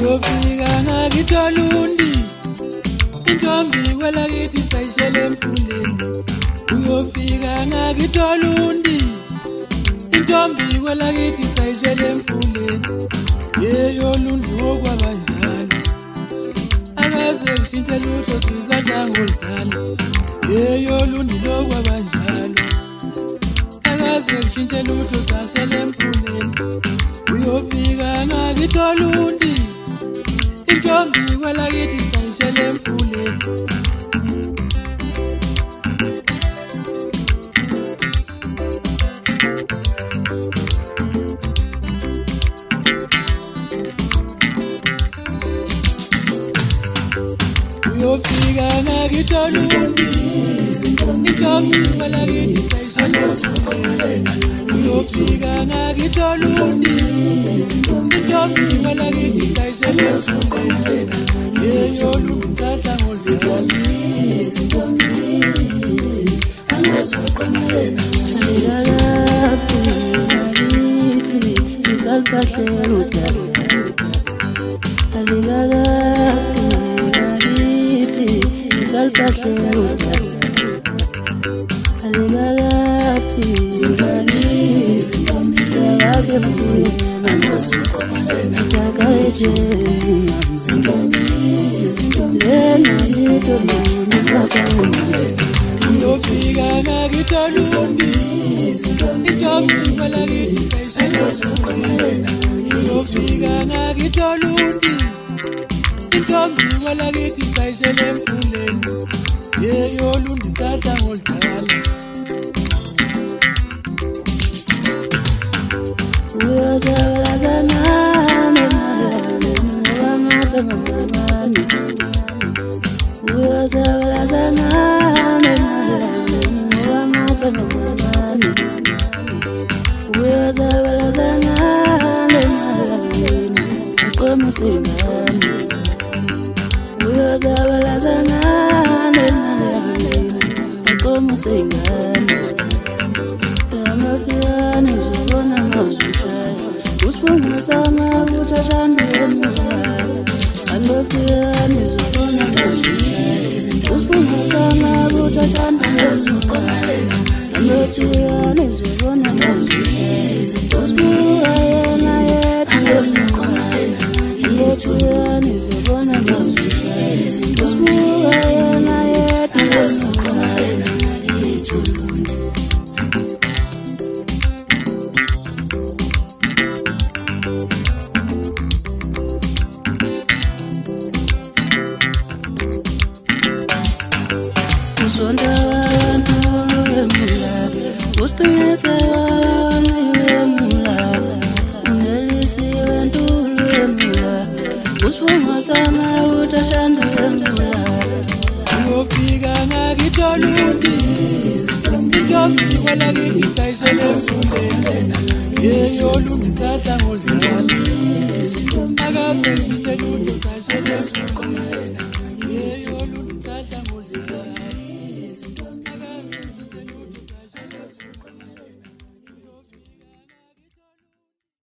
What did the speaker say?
uyofika ngakitholundi intombi kwelakithi sayishele emfuleni uyofika ngakitholundi intombi kwelakithi sayishele emfuleni yeyolundi okwabanjalo akaze kushintshe lutho sizadla ngoludala yeyolundi lokwabanjalo akaze kushintshe lutho sashele emfuleni uyofika ngakitholundi intombi kwelakithi sayishele emfuleni uyofika ngakitholundi intombi kwelakithi sayishele emfuleni uyofika ngakitholundi intombi kwelakithi sayishele emfuleni yeyolundi sadla ngoludala uyofika ngakitholundi intombi kwelakithi sayishele emfuleni uyofika ngakitholundi intombi kwelakithi sayishele emfuleni yeyolundi sadla ngoludala uyofika ngakitholundi intombi kwelakithi sayishele emfuleni yeyolundi sadla ngoludala akaze kushintshe lutho sashele emfuleni